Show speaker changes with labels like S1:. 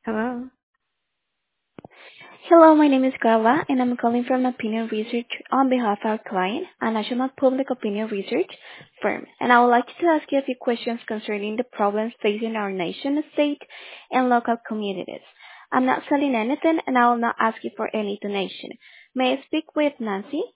S1: Hello. Hello, my name is Carla, and I'm calling from Opinion Research on behalf of our client, a national public opinion research firm. And I would like to ask you a few questions concerning the problems facing our nation, state, and local communities. I'm not selling anything, and I will not ask you for any donation. May I speak with Nancy?